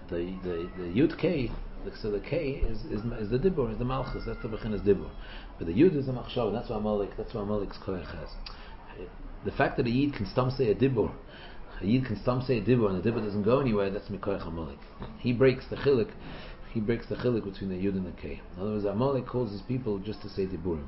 the Yud K, so the K is the Dibur, is the Malchus. That's the Bechinas Dibur. But the Yud is the Machshav. That's what Amalek's Koyach has. The fact that a Yid can stum say a Dibur, and the Dibur doesn't go anywhere, that's Mikoyach Amalek. He breaks the Chilik between the Yud and the K. In other words, Amalek calls his people just to say Diburim.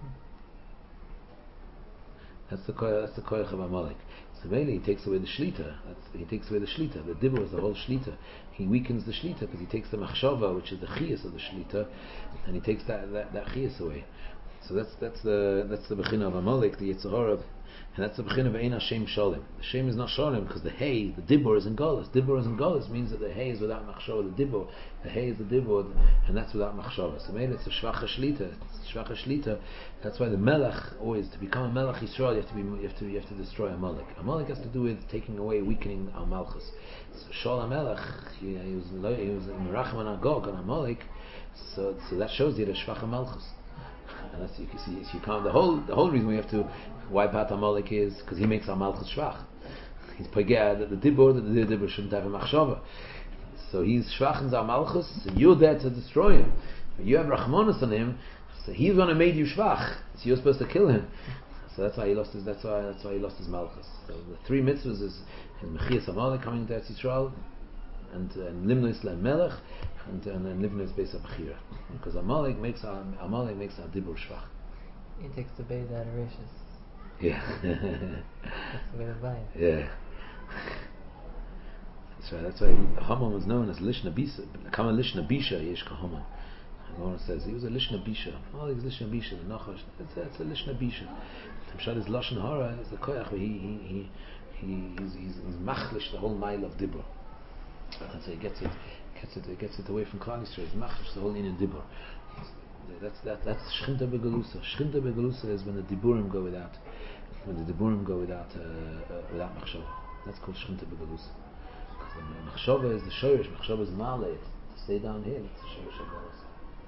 That's the Koyach of Amalek. So mainly he takes away the Shlita. The Dibur is the whole Shlita. He weakens the Shlita because he takes the Machshava, which is the Chiyas of the Shlita, and he takes that Chiyas away. So that's the Bechina of Amalek, the Yitzhahara, and that's the Bechina of Ein Hashem Shalom. The Shem is not Shalom because the Hey, the Dibur is in Golas. Dibur is in Golas means that the Hey is without Machshava. The Hey is the Dibur, and that's without Machshava. So mainly it's a Shvacha Shlita. That's why the Melech always, to become a Melech Yisrael, you have to destroy Amalek. Amalek has to do with taking away, weakening Al Malchus. So Shaul HaMelech, he was in Merachim and Agog on Amalek. So that shows you the Shvacha Malchus. And that's, you can see, if you can't, the whole reason we have to wipe out Amalek is because he makes our Malchus Shvach. He's Pagea, that the Dibur shouldn't have a Machshava. So he's Shvach in our Malchus, so you're there to destroy him. But you have Rachmanis on him, so he's going to make you Shvach. So you're supposed to kill him. So that's why he lost his Malchus. So the three mitzvahs is Mechias Amalek coming to Eretz Yisrael, and Limnos Melech, and then Limnos Beis HaBechira. Because Amalek makes our Dibur Shvach. He takes the Beit Adorations. Yeah. That's the way to buy it. Yeah. That's why Haman was known as Lishna Bisa. Kama Lishna Bisha Yeshka Haman. And Lawrence says he was a Lishna Bisha. Amalek is Lishna Bisha. The Nachash. It's a Lishna Bisha. Hamshad is Lashon Hara. Is the Koyach where he's machlish the whole mile of Dibur. And so he gets it away from Klal Yisrael. He's machlish the whole Inyan Dibur. That's Shchinta Begalusa. Shchinta Begalusa is when the Diburim go without Machshava. That's called Shchinta Begalusa. Because Machshava is the Shorish. Machshava is Male. To stay down here, it's the Shorish of Galus.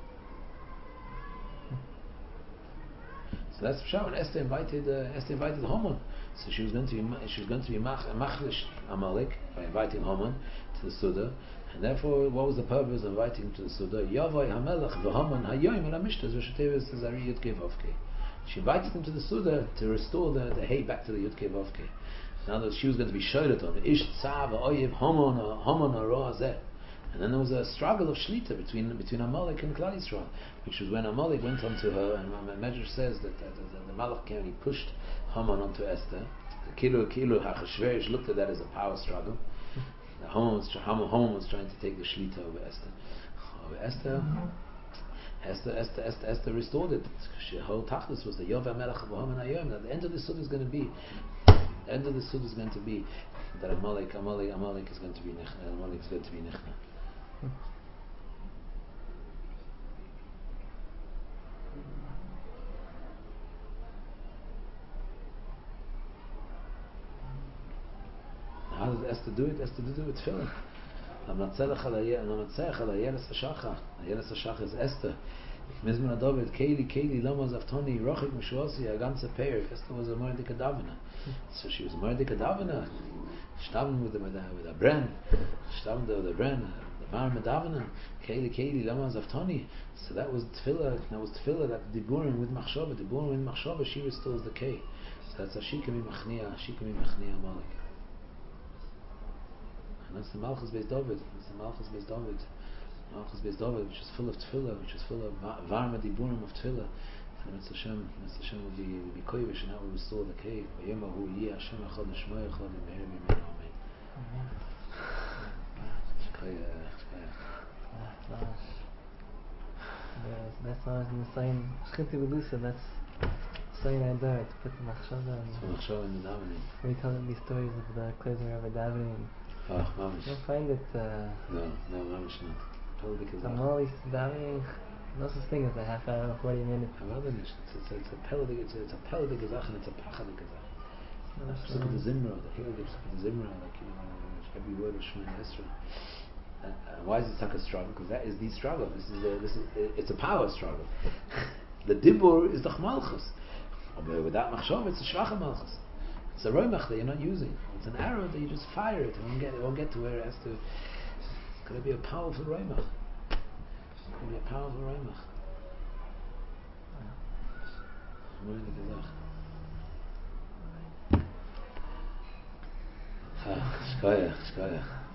So that's Pshah. When Esther invited Haman, so she was going to be machlish Amalek by inviting Haman to the Suda, and therefore, what was the purpose of inviting him to the Suda? Yavai Hamelech v'Haman Hayoim el Hamishtas v'Shetevus Zari Yudkei Vavkei. She invited him to the Suda to restore the hay back to the Yudkei Vavkei. In other words, she was going to be shouted on. Ish Tzav Oyev Haman Haro Hazeh. And then there was a struggle of Shlita between Amalek and Klal Yisrael, which was when Amalek went onto her, and Medrash says that the Malach came and he pushed Haman onto Esther. Kilu Hachashverosh looked at that as a power struggle. Haman was trying to take the Shlita over Esther. Esther restored it. Her whole tachlis was the Yov Melech of Haman Hayom. At the end of the Sud is going to be that Amalek is going to be Nichna. Amalek is going to be Nichna. How does Esther do it? Esther did it with tefillin. L'matzelech al Ayeles HaShachar. Ayeles HaShachar is Esther. Mizmor David, Keili, Lama Zaftoni, Rochik Mishuasi, Aganza Peir. Esther was a Mordecai Davina. So she was a Mordecai Davina. Shtaven with a brand. Shtaven with the brand. The Mar Medavina. Keili, Lama Zaftoni. So that was tefillah. That Diburim with Machshava. She restores the K. So that's a Shikami Machnia Amalek. And that's the Malchus Beis David. Malchus Beis David, which is full of tefillah, which is full of varma diburim of tefillah. And Mr. Hashem will be koyish, and that will restore the cave. V'yemahu yeh Hashem echad l'shmo echad l'meher b'meher amen. That's why in the sign Shchinti Begalusa, that's sign I died to put the Machshava in the davening. We tell them these stories of the Klezmer of a davening. Oh, mamish. You don't find it. No, mamish not. Amalek davening. No such thing as a half hour, 40 minutes. It's a peledig gezach and it's a pachadik gezach. Look at the Zimra, like every word of Shemini Esra. Why is it such a struggle? Because that is the struggle. It's a power struggle. The Dibur is the Chmalchus. Without Machshava, it's a Shvacha Malchus. It's a roimach that you're not using. It's an arrow that you just fire it. It won't get to where it has to. going to be a powerful Reimach. It's going to be a powerful Reimach. Moeilijk gesagt. Shkoyach.